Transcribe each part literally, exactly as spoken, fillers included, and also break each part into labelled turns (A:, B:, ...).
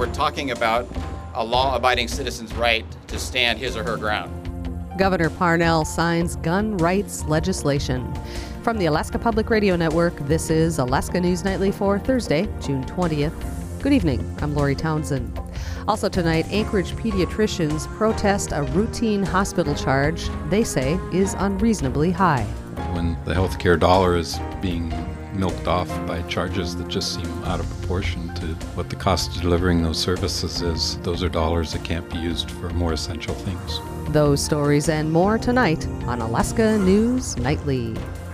A: we're talking about a law-abiding citizen's right to stand his or her ground.
B: Governor Parnell signs gun rights legislation. From the Alaska Public Radio Network, this is Alaska News Nightly for Thursday, June twentieth. Good evening. I'm Lori Townsend. Also tonight, Anchorage pediatricians protest a routine hospital charge they say is unreasonably high.
C: When the healthcare dollar is being milked off by charges that just seem out of proportion to what the cost of delivering those services is, those are dollars that can't be used for more essential things.
B: Those stories and more tonight on Alaska News Nightly.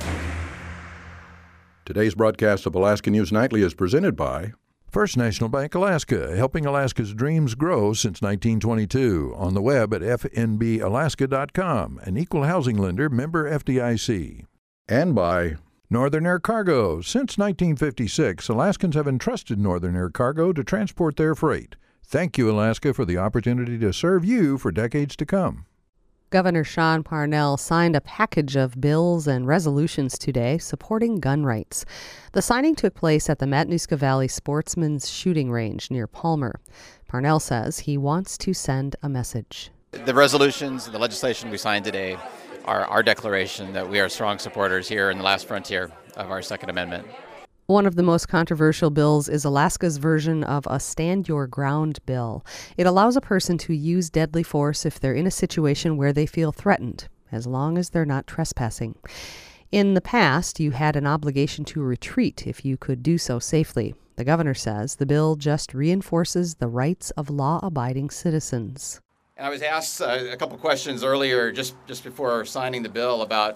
D: Today's broadcast of Alaska News Nightly is presented by
E: First National Bank Alaska, helping Alaska's dreams grow since nineteen twenty-two. On the web at f n b alaska dot com, an equal housing lender, member F D I C.
D: And by
E: Northern Air Cargo. Since nineteen fifty-six, Alaskans have entrusted Northern Air Cargo to transport their freight. Thank you, Alaska, for the opportunity to serve you for decades to come.
B: Governor Sean Parnell signed a package of bills and resolutions today supporting gun rights. The signing took place at the Matanuska Valley Sportsman's Shooting Range near Palmer. Parnell says he wants to send a message.
A: The resolutions, the legislation we signed today are our declaration that we are strong supporters here in the last frontier of our Second Amendment.
B: One of the most controversial bills is Alaska's version of a Stand Your Ground bill. It allows a person to use deadly force if they're in a situation where they feel threatened, as long as they're not trespassing. In the past, you had an obligation to retreat if you could do so safely. The governor says the bill just reinforces the rights of law-abiding citizens.
A: And I was asked uh, a couple questions earlier, just, just before signing the bill, about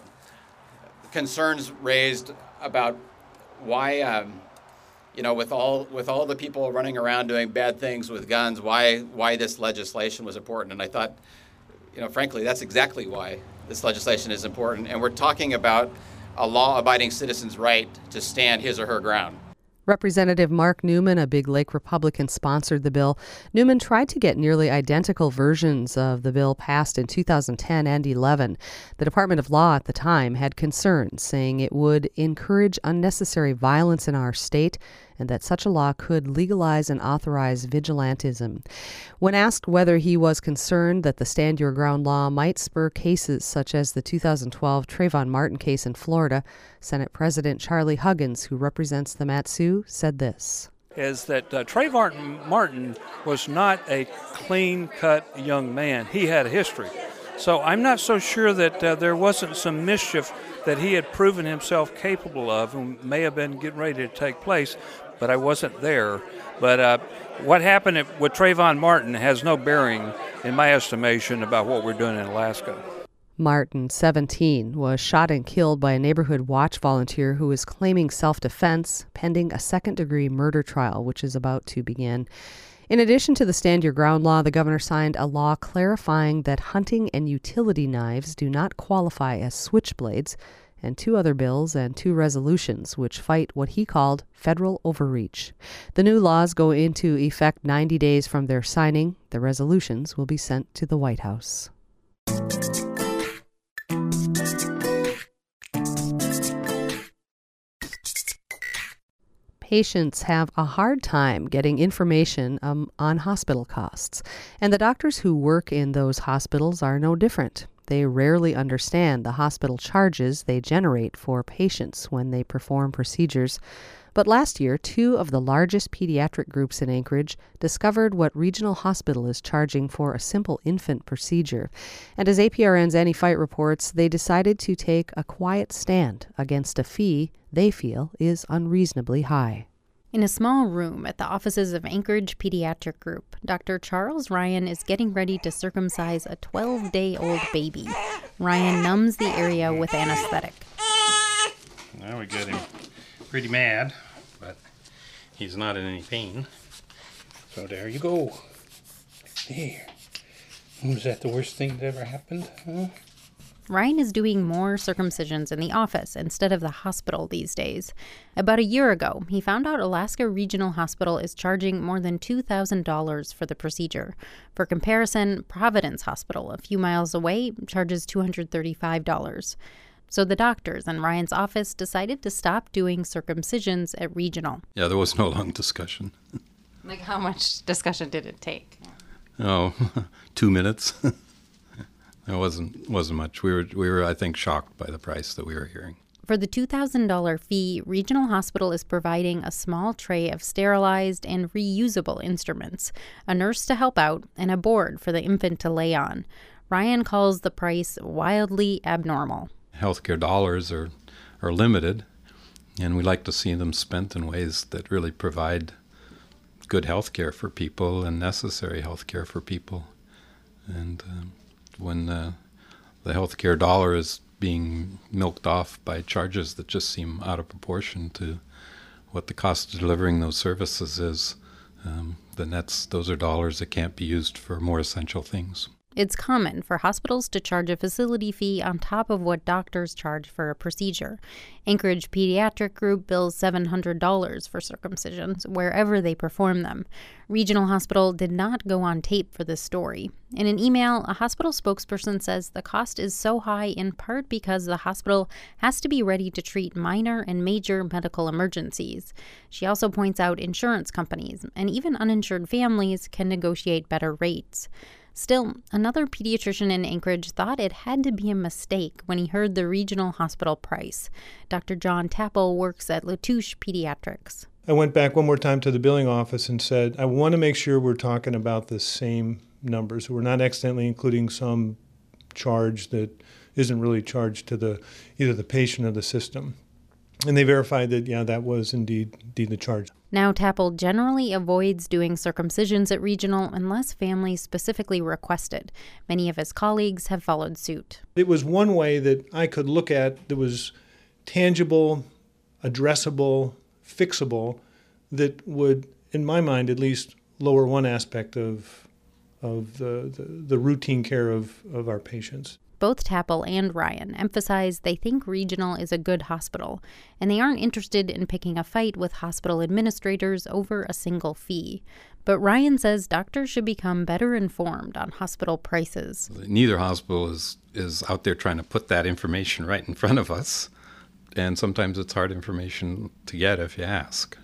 A: concerns raised about why, um, you know, with all with all the people running around doing bad things with guns, why why this legislation was important. And I thought, you know, frankly, that's exactly why this legislation is important. And we're talking about a law-abiding citizen's right to stand his or her ground.
B: Representative Mark Newman, a Big Lake Republican, sponsored the bill. Newman tried to get nearly identical versions of the bill passed in two thousand ten and eleven. The Department of Law at the time had concerns, saying it would encourage unnecessary violence in our state and that such a law could legalize and authorize vigilantism. When asked whether he was concerned that the Stand Your Ground law might spur cases such as the two thousand twelve Trayvon Martin case in Florida, Senate President Charlie Huggins, who represents the Mat-Su, said this.
F: Is that uh, Trayvon Martin was not a clean-cut young man. He had a history. So I'm not so sure that uh, there wasn't some mischief that he had proven himself capable of and may have been getting ready to take place, but I wasn't there. But uh, what happened with Trayvon Martin has no bearing, in my estimation, about what we're doing in Alaska.
B: Martin, seventeen, was shot and killed by a neighborhood watch volunteer who is claiming self-defense pending a second-degree murder trial, which is about to begin. In addition to the Stand Your Ground law, the governor signed a law clarifying that hunting and utility knives do not qualify as switchblades, and two other bills and two resolutions which fight what he called federal overreach. The new laws go into effect ninety days from their signing. The resolutions will be sent to the White House. Patients have a hard time getting information um, on hospital costs, and the doctors who work in those hospitals are no different. They rarely understand the hospital charges they generate for patients when they perform procedures. But last year, two of the largest pediatric groups in Anchorage discovered what Regional Hospital is charging for a simple infant procedure. And as A P R N's Annie Fight reports, they decided to take a quiet stand against a fee they feel is unreasonably high.
G: In a small room at the offices of Anchorage Pediatric Group, Doctor Charles Ryan is getting ready to circumcise a twelve-day-old baby. Ryan numbs the area with anesthetic.
H: Now we get him pretty mad, but he's not in any pain. So there you go. There. Was that the worst thing that ever happened? Huh?
G: Ryan is doing more circumcisions in the office instead of the hospital these days. About a year ago, he found out Alaska Regional Hospital is charging more than two thousand dollars for the procedure. For comparison, Providence Hospital, a few miles away, charges two hundred thirty-five dollars. So the doctors in Ryan's office decided to stop doing circumcisions at Regional.
C: Yeah, there was no long discussion.
G: Like, how much discussion did it take?
C: Oh, two minutes. It wasn't wasn't much. We were we were I think shocked by the price that we were hearing.
G: For the two thousand dollars fee, Regional Hospital is providing a small tray of sterilized and reusable instruments, a nurse to help out, and a board for the infant to lay on. Ryan calls the price wildly abnormal.
C: Healthcare dollars are, are limited, and we like to see them spent in ways that really provide good health care for people and necessary health care for people. And um, when uh, the healthcare dollar is being milked off by charges that just seem out of proportion to what the cost of delivering those services is, um, then that's, those are dollars that can't be used for more essential things.
G: It's common for hospitals to charge a facility fee on top of what doctors charge for a procedure. Anchorage Pediatric Group bills seven hundred dollars for circumcisions wherever they perform them. Regional Hospital did not go on tape for this story. In an email, a hospital spokesperson says the cost is so high in part because the hospital has to be ready to treat minor and major medical emergencies. She also points out insurance companies and even uninsured families can negotiate better rates. Still, another pediatrician in Anchorage thought it had to be a mistake when he heard the regional hospital price. Doctor John Tappel works at Latouche Pediatrics.
I: I went back one more time to the billing office and said, I want to make sure we're talking about the same numbers. We're not accidentally including some charge that isn't really charged to the either the patient or the system. And they verified that, yeah, that was indeed, indeed the charge.
G: Now, Tappel generally avoids doing circumcisions at Regional unless families specifically request it. Many of his colleagues have followed suit.
I: It was one way that I could look at that was tangible, addressable, fixable, that would, in my mind at least, lower one aspect of of the, the, the routine care of, of our patients.
G: Both Tappel and Ryan emphasize they think Regional is a good hospital, and they aren't interested in picking a fight with hospital administrators over a single fee. But Ryan says doctors should become better informed on hospital prices.
C: Neither hospital is, is out there trying to put that information right in front of us, and sometimes it's hard information to get if you ask.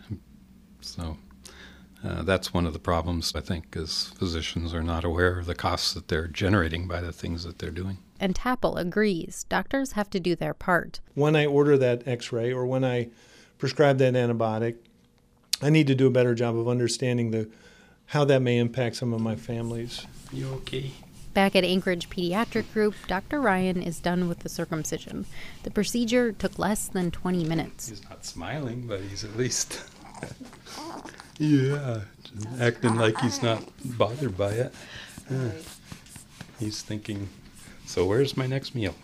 C: So uh, that's one of the problems, I think, is physicians are not aware of the costs that they're generating by the things that they're doing.
G: And Tappel agrees doctors have to do their part.
I: When I order that x-ray or when I prescribe that antibiotic, I need to do a better job of understanding the how that may impact some of my families.
H: You okay?
G: Back at Anchorage Pediatric Group, Doctor Ryan is done with the circumcision. The procedure took less than twenty minutes.
C: He's not smiling, but he's at least, yeah, acting like he's not bothered by it. Uh, he's thinking, so where's my next meal?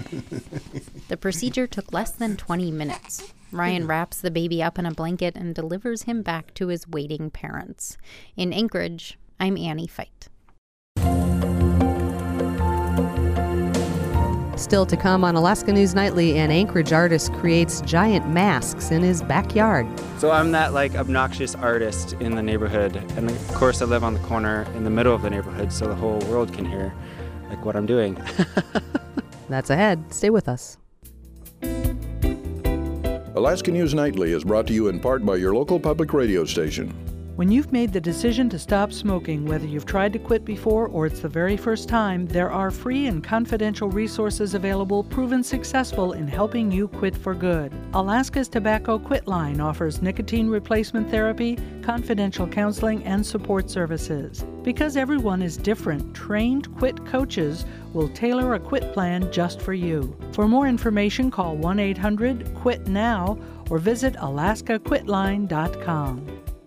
G: The procedure took less than twenty minutes. Ryan wraps the baby up in a blanket and delivers him back to his waiting parents. In Anchorage, I'm Annie Fight.
B: Still to come on Alaska News Nightly, an Anchorage artist creates giant masks in his backyard.
J: So I'm that like obnoxious artist in the neighborhood, and of course I live on the corner in the middle of the neighborhood so the whole world can hear like what I'm doing.
B: That's ahead. Stay with us.
D: Alaska News Nightly is brought to you in part by your local public radio station.
K: When you've made the decision to stop smoking, whether you've tried to quit before or it's the very first time, there are free and confidential resources available proven successful in helping you quit for good. Alaska's Tobacco Quit Line offers nicotine replacement therapy, confidential counseling, and support services. Because everyone is different, trained quit coaches will tailor a quit plan just for you. For more information, call one eight hundred quit now or visit alaska quit line dot com.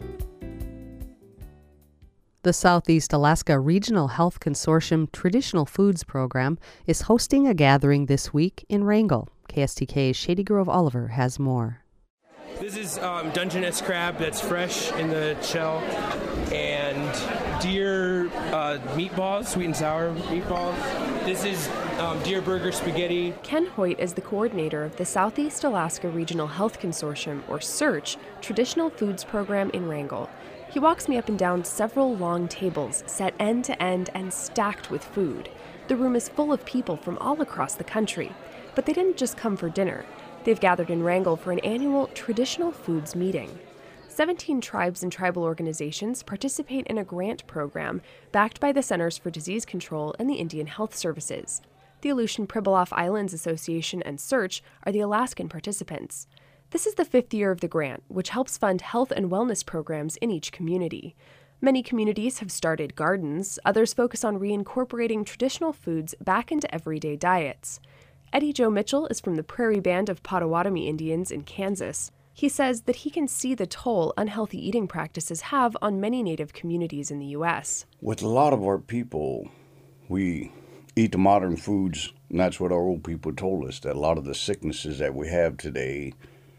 B: The Southeast Alaska Regional Health Consortium Traditional Foods Program is hosting a gathering this week in Wrangell. K S T K's Shady Grove Oliver has more.
L: This is um, Dungeness crab that's fresh in the shell, and deer uh, meatballs, sweet and sour meatballs. This is um, deer burger spaghetti.
M: Ken Hoyt is the coordinator of the Southeast Alaska Regional Health Consortium, or SEARCH, Traditional Foods Program in Wrangell. He walks me up and down several long tables, set end to end and stacked with food. The room is full of people from all across the country, but they didn't just come for dinner. They've gathered in Wrangell for an annual Traditional Foods meeting. seventeen tribes and tribal organizations participate in a grant program backed by the Centers for Disease Control and the Indian Health Services. The Aleutian Pribilof Islands Association and SEARCH are the Alaskan participants. This is the fifth year of the grant, which helps fund health and wellness programs in each community. Many communities have started gardens, others focus on reincorporating traditional foods back into everyday diets. Eddie Joe Mitchell is from the Prairie Band of Potawatomi Indians in Kansas. He says that he can see the toll unhealthy eating practices have on many Native communities in the U S.
N: With a lot of our people, we eat the modern foods, and that's what our old people told us, that a lot of the sicknesses that we have today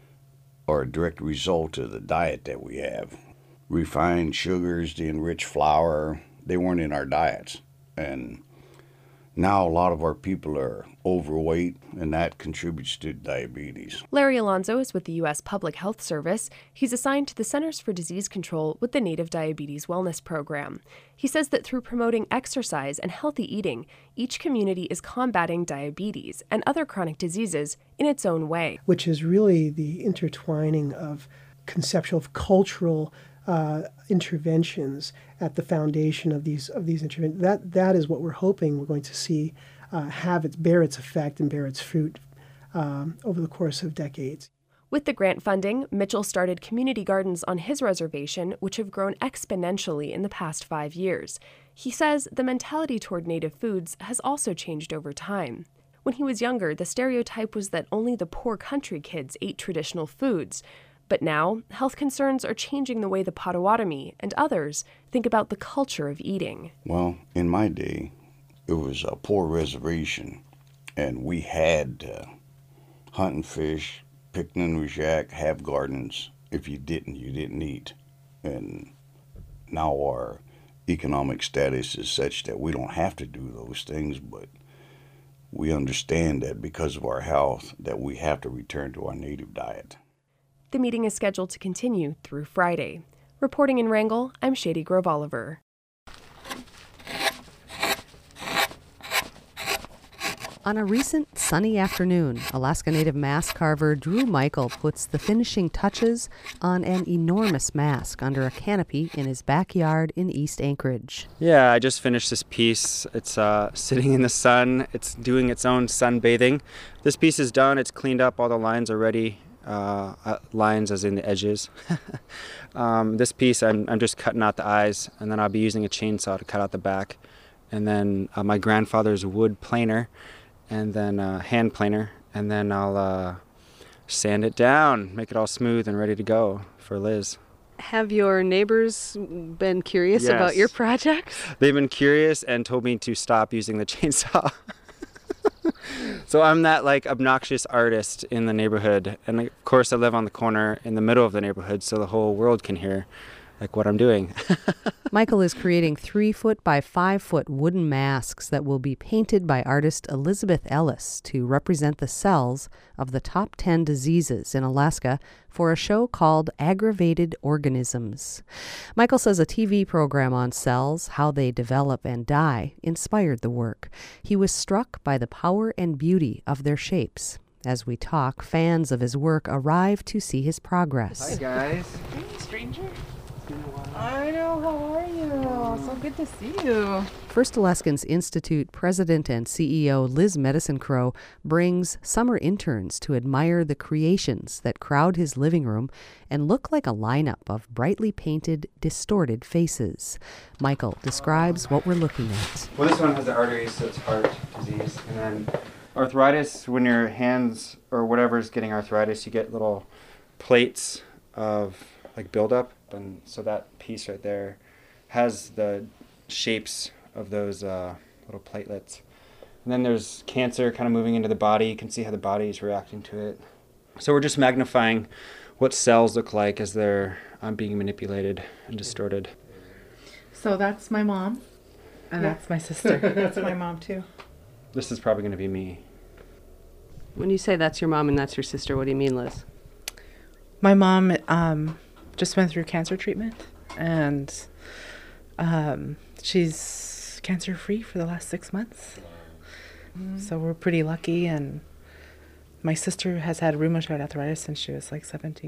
N: are a direct result of the diet that we have. Refined sugars, the enriched flour, they weren't in our diets. And now a lot of our people are overweight, and that contributes to diabetes.
M: Larry Alonso is with the U S Public Health Service. He's assigned to the Centers for Disease Control with the Native Diabetes Wellness Program. He says that through promoting exercise and healthy eating, each community is combating diabetes and other chronic diseases in its own way.
O: Which is really the intertwining of conceptual, of cultural Uh, interventions at the foundation of these of these interventions. That that is what we're hoping we're going to see uh, have its bear its effect and bear its fruit um, over the course of decades.
M: With the grant funding, Mitchell started community gardens on his reservation, which have grown exponentially in the past five years. He says the mentality toward native foods has also changed over time. When he was younger, the stereotype was that only the poor country kids ate traditional foods. But now, health concerns are changing the way the Potawatomi and others think about the culture of eating.
N: Well, in my day, it was a poor reservation, and we had to hunt and fish, pick Nunujak, have gardens. If you didn't, you didn't eat. And now our economic status is such that we don't have to do those things, but we understand that because of our health, that we have to return to our native diet.
M: The meeting is scheduled to continue through Friday. Reporting in Wrangell, I'm Shady Grove Oliver.
B: On a recent sunny afternoon, Alaska Native mask carver Drew Michael puts the finishing touches on an enormous mask under a canopy in his backyard in East Anchorage.
J: Yeah, I just finished this piece. It's uh, sitting in the sun. It's doing its own sunbathing. This piece is done. It's cleaned up. All the lines are ready. Uh, uh, lines as in the edges. um, this piece I'm, I'm just cutting out the eyes, and then I'll be using a chainsaw to cut out the back, and then uh, my grandfather's wood planer, and then uh, hand planer, and then I'll uh, sand it down, make it all smooth and ready to go for Liz.
B: Have your neighbors been curious
J: Yes.
B: about your project?
J: They've been curious and told me to stop using the chainsaw. So I'm that like obnoxious artist in the neighborhood, and of course I live on the corner in the middle of the neighborhood, so the whole world can hear like what I'm doing.
B: Michael is creating three foot by five foot wooden masks that will be painted by artist Elizabeth Ellis to represent the cells of the top ten diseases in Alaska for a show called Aggravated Organisms. Michael says a T V program on cells, how they develop and die, inspired the work. He was struck by the power and beauty of their shapes. As we talk, fans of his work arrive to see his progress.
J: Hi guys.
P: Hey, stranger. I know, how are you? So good to see you.
B: First Alaskans Institute president and C E O Liz Medicine Crow brings summer interns to admire the creations that crowd his living room and look like a lineup of brightly painted, distorted faces. Michael describes what we're looking at.
J: Well, this one has the arteries, so it's heart disease. And then arthritis, when your hands or whatever is getting arthritis, you get little plates of like buildup. And so that piece right there has the shapes of those uh, little platelets. And then there's cancer kind of moving into the body. You can see how the body is reacting to it. So we're just magnifying what cells look like as they're um, being manipulated and distorted.
P: So that's my mom, and yeah. That's my sister. That's my mom too.
J: This is probably going to be me.
B: When you say that's your mom and that's your sister, what do you mean, Liz?
P: My mom um, just went through cancer treatment, and um, she's cancer-free for the last six months. Mm-hmm. So we're pretty lucky, and my sister has had rheumatoid arthritis since she was like seventeen.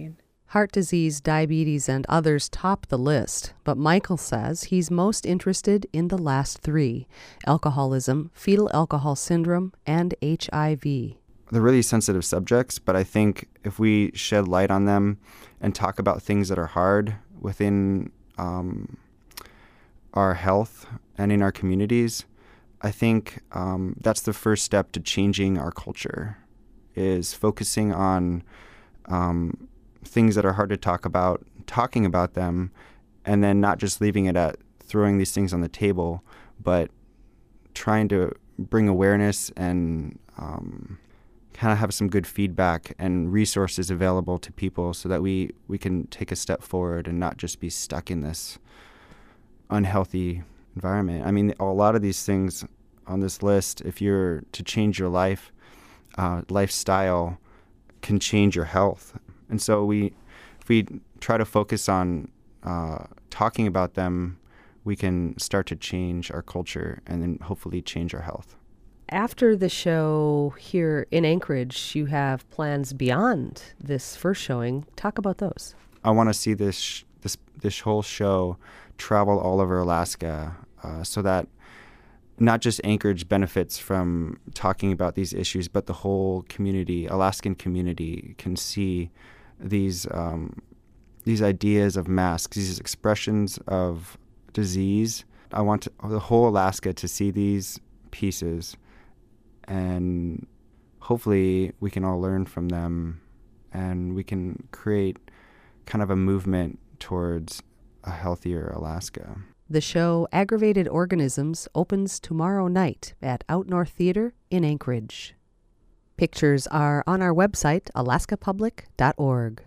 B: Heart disease, diabetes, and others top the list, but Michael says he's most interested in the last three: alcoholism, fetal alcohol syndrome, and H I V.
J: They're really sensitive subjects, but I think if we shed light on them and talk about things that are hard within um, our health and in our communities, I think um, that's the first step to changing our culture, is focusing on um, things that are hard to talk about, talking about them, and then not just leaving it at throwing these things on the table, but trying to bring awareness and um, kind of have some good feedback and resources available to people so that we, we can take a step forward and not just be stuck in this unhealthy environment. I mean, a lot of these things on this list, if you're to change your life, uh, lifestyle can change your health. And so we, if we try to focus on uh, talking about them, we can start to change our culture and then hopefully change our health.
B: After the show here in Anchorage, you have plans beyond this first showing. Talk about those.
J: I want to see this sh- this this whole show travel all over Alaska, uh, so that not just Anchorage benefits from talking about these issues, but the whole community, Alaskan community, can see these um, these ideas of masks, these expressions of disease. I want to, the whole Alaska to see these pieces, and hopefully we can all learn from them, and we can create kind of a movement towards a healthier Alaska.
B: The show Aggravated Organisms opens tomorrow night at Out North Theater in Anchorage. Pictures are on our website, alaska public dot org.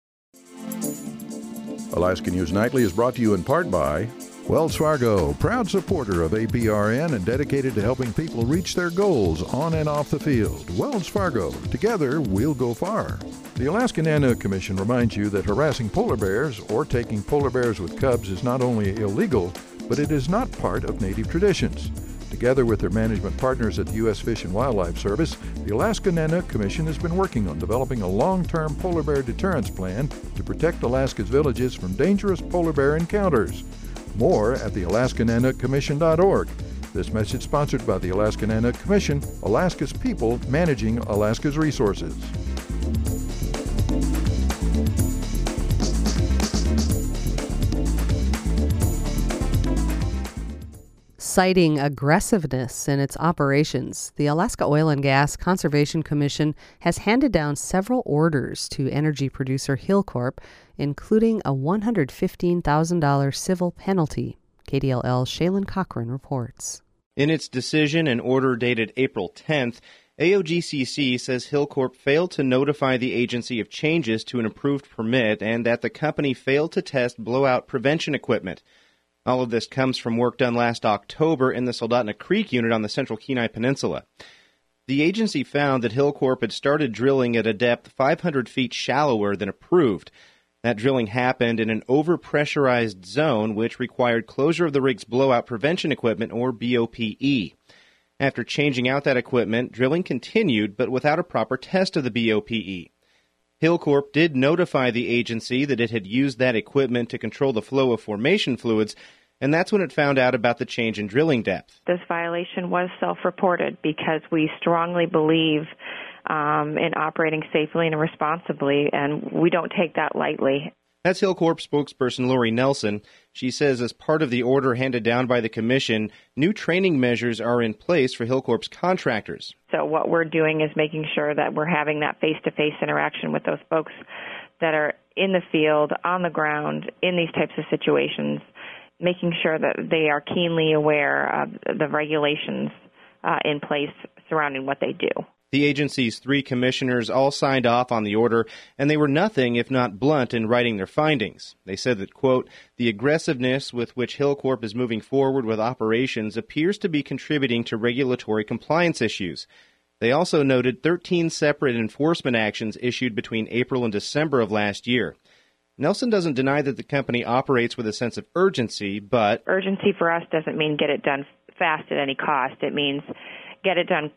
E: Alaska News Nightly is brought to you in part by Wells Fargo, proud supporter of A P R N and dedicated to helping people reach their goals on and off the field. Wells Fargo, together we'll go far. The Alaska Nanook Commission reminds you that harassing polar bears or taking polar bears with cubs is not only illegal, but it is not part of native traditions. Together with their management partners at the U S Fish and Wildlife Service, the Alaska Nanook Commission has been working on developing a long-term polar bear deterrence plan to protect Alaska's villages from dangerous polar bear encounters. More at the alaska nanook commission dot org. This message sponsored by the Alaska Nanook Commission, Alaska's people managing Alaska's resources.
B: Citing aggressiveness in its operations, the Alaska Oil and Gas Conservation Commission has handed down several orders to energy producer Hilcorp, including a one hundred fifteen thousand dollars civil penalty. K D L L's Shaylin Cochran reports.
Q: In its decision and order dated April tenth, A O G C C says Hilcorp failed to notify the agency of changes to an approved permit and that the company failed to test blowout prevention equipment. All of this comes from work done last October in the Soldotna Creek unit on the Central Kenai Peninsula. The agency found that Hilcorp had started drilling at a depth five hundred feet shallower than approved. That drilling happened in an overpressurized zone, which required closure of the rig's blowout prevention equipment, or B O P E. After changing out that equipment, drilling continued, but without a proper test of the B O P E. Hilcorp did notify the agency that it had used that equipment to control the flow of formation fluids, and that's when it found out about the change in drilling depth.
R: This violation was self-reported because we strongly believe um, in operating safely and responsibly, and we don't take that lightly.
Q: That's Hilcorp spokesperson Lori Nelson. She says as part of the order handed down by the commission, new training measures are in place for Hilcorp's contractors.
R: So what we're doing is making sure that we're having that face-to-face interaction with those folks that are in the field, on the ground, in these types of situations, making sure that they are keenly aware of the regulations uh, in place surrounding what they do.
Q: The agency's three commissioners all signed off on the order, and they were nothing if not blunt in writing their findings. They said that, quote, the aggressiveness with which Hilcorp is moving forward with operations appears to be contributing to regulatory compliance issues. They also noted thirteen separate enforcement actions issued between April and December of last year. Nelson doesn't deny that the company operates with a sense of urgency, but...
R: Urgency for us doesn't mean get it done fast at any cost. It means get it done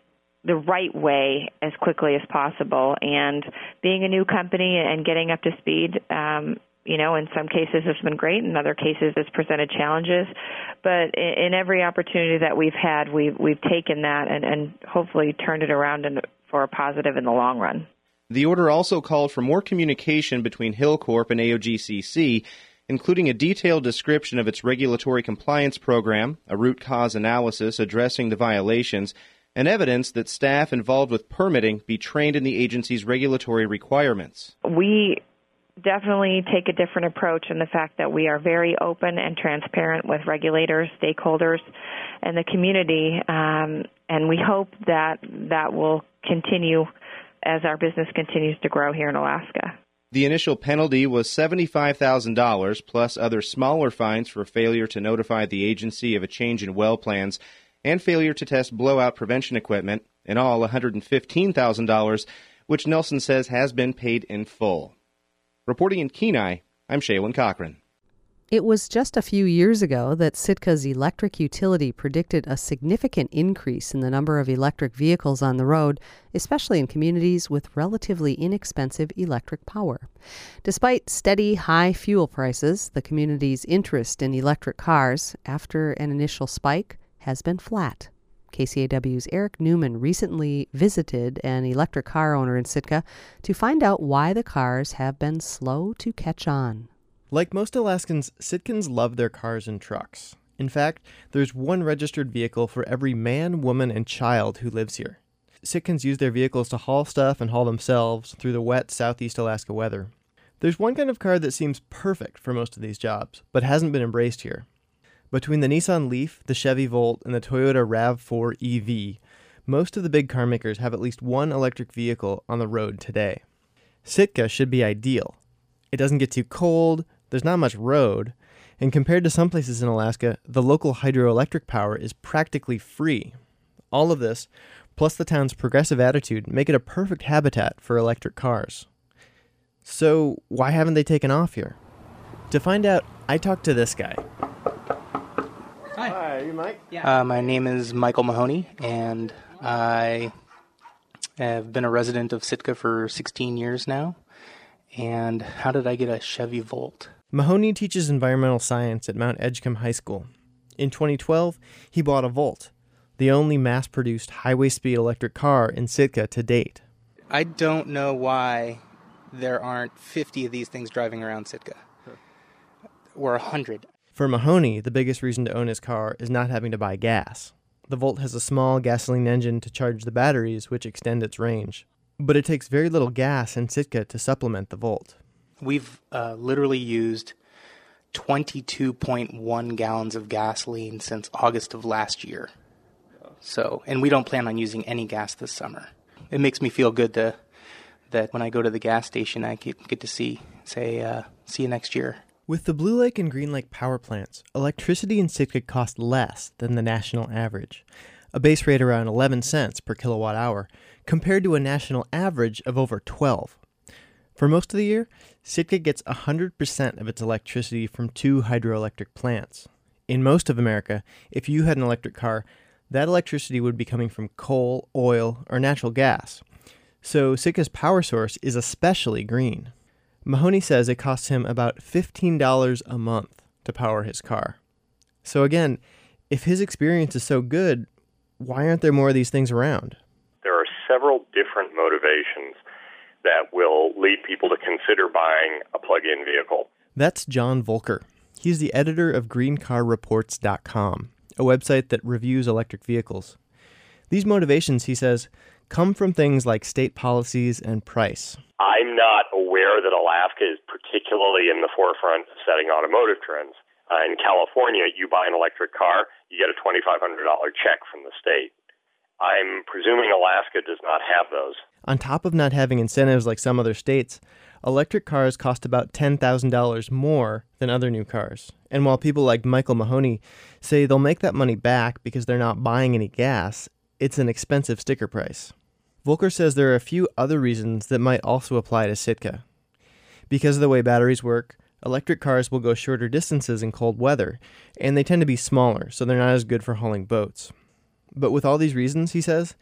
R: the right way as quickly as possible. And being a new company and getting up to speed, um, you know, in some cases it's been great. In other cases it's presented challenges. But in, in every opportunity that we've had, we've, we've taken that and, and hopefully turned it around in, for a positive in the long run.
Q: The order also called for more communication between Hilcorp and A O G C C, including a detailed description of its regulatory compliance program, a root cause analysis addressing the violations, and evidence that staff involved with permitting be trained in the agency's regulatory requirements.
R: We definitely take a different approach in the fact that we are very open and transparent with regulators, stakeholders, and the community, um, and we hope that that will continue as our business continues to grow here in Alaska.
Q: The initial penalty was seventy-five thousand dollars, plus other smaller fines for failure to notify the agency of a change in well plans and failure to test blowout prevention equipment, in all one hundred fifteen thousand dollars, which Nelson says has been paid in full. Reporting in Kenai, I'm Shaylin Cochran.
B: It was just a few years ago that Sitka's electric utility predicted a significant increase in the number of electric vehicles on the road, especially in communities with relatively inexpensive electric power. Despite steady high fuel prices, the community's interest in electric cars, after an initial spike, has been flat. K C A W's Eric Newman recently visited an electric car owner in Sitka to find out why the cars have been slow to catch on.
S: Like most Alaskans, Sitkans love their cars and trucks. In fact, there's one registered vehicle for every man, woman, and child who lives here. Sitkans use their vehicles to haul stuff and haul themselves through the wet southeast Alaska weather. There's one kind of car that seems perfect for most of these jobs, but hasn't been embraced here. Between the Nissan Leaf, the Chevy Volt, and the Toyota RAV four E V, most of the big car makers have at least one electric vehicle on the road today. Sitka should be ideal. It doesn't get too cold, there's not much road, and compared to some places in Alaska, the local hydroelectric power is practically free. All of this, plus the town's progressive attitude, make it a perfect habitat for electric cars. So why haven't they taken off here? To find out, I talked to this guy.
T: Hi.
S: Hi, are you Mike?
T: Uh, my name is Michael Mahoney, and I have been a resident of Sitka for sixteen years now. And how did I get a Chevy Volt?
S: Mahoney teaches environmental science at Mount Edgecombe High School. In twenty twelve, he bought a Volt, the only mass-produced highway-speed electric car in Sitka to date.
T: I don't know why there aren't fifty of these things driving around Sitka, or one hundred.
S: For Mahoney, the biggest reason to own his car is not having to buy gas. The Volt has a small gasoline engine to charge the batteries, which extend its range. But it takes very little gas in Sitka to supplement the Volt.
T: We've uh, literally used twenty-two point one gallons of gasoline since August of last year. So, and we don't plan on using any gas this summer. It makes me feel good to, that when I go to the gas station, I get, get to see, say, uh, see you next year.
S: With the Blue Lake and Green Lake power plants, electricity in Sitka costs less than the national average, a base rate around eleven cents per kilowatt hour, compared to a national average of over twelve. For most of the year, Sitka gets one hundred percent of its electricity from two hydroelectric plants. In most of America, if you had an electric car, that electricity would be coming from coal, oil, or natural gas. So Sitka's power source is especially green. Mahoney says it costs him about fifteen dollars a month to power his car. So again, if his experience is so good, why aren't there more of these things around?
U: There are several different motivations that will lead people to consider buying a plug-in vehicle.
S: That's John Volker. He's the editor of green car reports dot com, a website that reviews electric vehicles. These motivations, he says, come from things like state policies and price.
U: I'm not aware that Alaska is particularly in the forefront of setting automotive trends. Uh, in California, you buy an electric car, you get a twenty-five hundred dollars check from the state. I'm presuming Alaska does not have those.
S: On top of not having incentives like some other states, electric cars cost about ten thousand dollars more than other new cars. And while people like Michael Mahoney say they'll make that money back because they're not buying any gas, it's an expensive sticker price. Volker says there are a few other reasons that might also apply to Sitka. Because of the way batteries work, electric cars will go shorter distances in cold weather, and they tend to be smaller, so they're not as good for hauling boats. But with all these reasons, he says,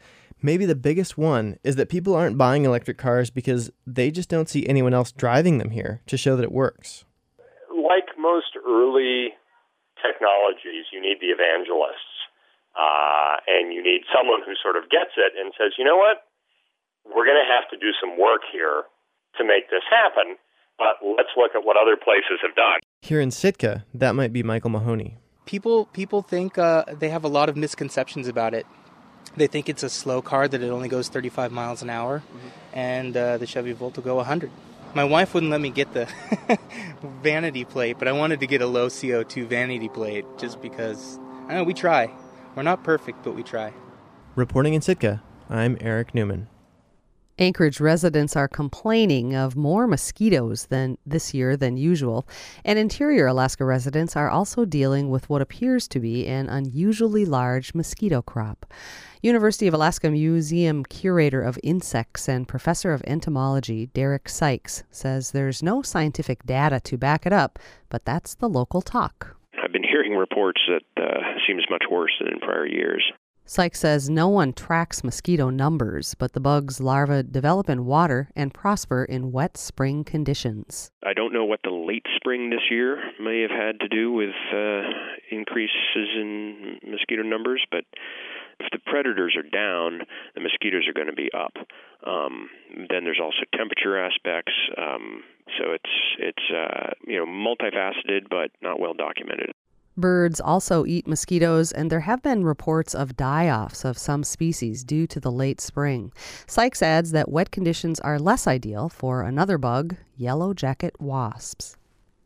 S: Maybe the biggest one is that people aren't buying electric cars because they just don't see anyone else driving them here to show that it works.
U: Like most early technologies, you need the evangelists, uh, and you need someone who sort of gets it and says, you know what, we're going to have to do some work here to make this happen, but let's look at what other places have done.
S: Here in Sitka, that might be Michael Mahoney.
T: People people think uh, they have a lot of misconceptions about it. They think it's a slow car, that it only goes thirty-five miles an hour, mm-hmm. and uh, the Chevy Volt will go one hundred. My wife wouldn't let me get the vanity plate, but I wanted to get a low C O two vanity plate just because, I don't know, we try. We're not perfect, but we try.
S: Reporting in Sitka, I'm Eric Newman.
B: Anchorage residents are complaining of more mosquitoes than this year than usual, and Interior Alaska residents are also dealing with what appears to be an unusually large mosquito crop. University of Alaska Museum Curator of Insects and Professor of Entomology Derek Sykes says there's no scientific data to back it up, but that's the local talk.
A: I've been hearing reports that uh, seems much worse than in prior years.
B: Sykes says no one tracks mosquito numbers, but the bug's larvae develop in water and prosper in wet spring conditions.
A: I don't know what the late spring this year may have had to do with uh, increases in mosquito numbers, but if the predators are down, the mosquitoes are going to be up. Um, then there's also temperature aspects, um, so it's it's uh, you know multifaceted but not well documented.
B: Birds also eat mosquitoes, and there have been reports of die-offs of some species due to the late spring. Sykes adds that wet conditions are less ideal for another bug, yellow jacket wasps.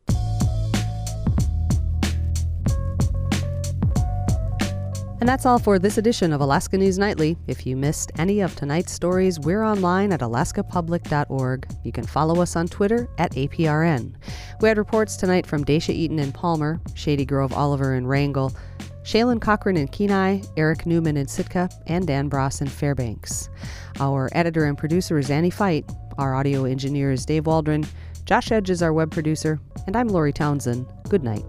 B: And that's all for this edition of Alaska News Nightly. If you missed any of tonight's stories, we're online at alaska public dot org. You can follow us on Twitter at A P R N. We had reports tonight from Dacia Eaton in Palmer, Shady Grove Oliver in Wrangell, Shaylin Cochran in Kenai, Eric Newman in Sitka, and Dan Bross in Fairbanks. Our editor and producer is Annie Fight. Our audio engineer is Dave Waldron. Josh Edge is our web producer. And I'm Lori Townsend. Good night.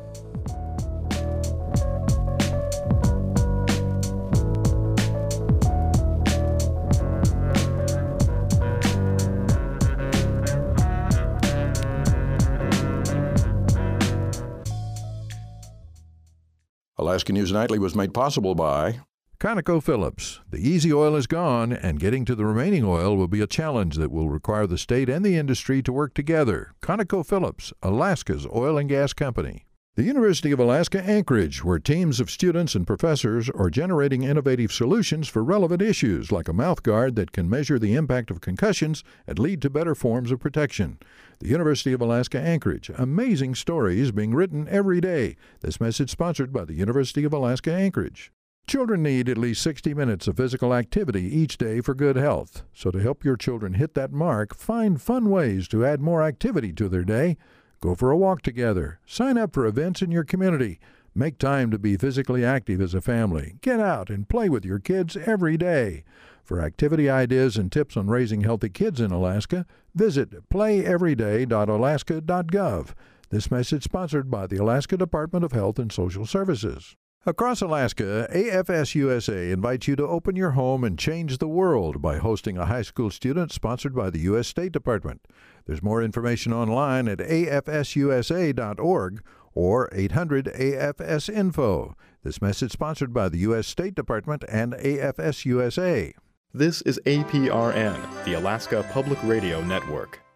E: Alaska News Nightly was made possible by ConocoPhillips. The easy oil is gone, and getting to the remaining oil will be a challenge that will require the state and the industry to work together. ConocoPhillips, Alaska's oil and gas company. The University of Alaska Anchorage, where teams of students and professors are generating innovative solutions for relevant issues, like a mouthguard that can measure the impact of concussions and lead to better forms of protection. The University of Alaska Anchorage, amazing stories being written every day. This message sponsored by the University of Alaska Anchorage. Children need at least sixty minutes of physical activity each day for good health. So to help your children hit that mark, find fun ways to add more activity to their day. Go for a walk together. Sign up for events in your community. Make time to be physically active as a family. Get out and play with your kids every day. For activity ideas and tips on raising healthy kids in Alaska, visit play every day dot alaska dot gov. This message sponsored by the Alaska Department of Health and Social Services. Across Alaska, A F S U S A invites you to open your home and change the world by hosting a high school student sponsored by the U S State Department. There's more information online at A F S U S A dot org or eight hundred A F S info. This message sponsored by the U S State Department and A F S U S A.
V: This is A P R N, the Alaska Public Radio Network.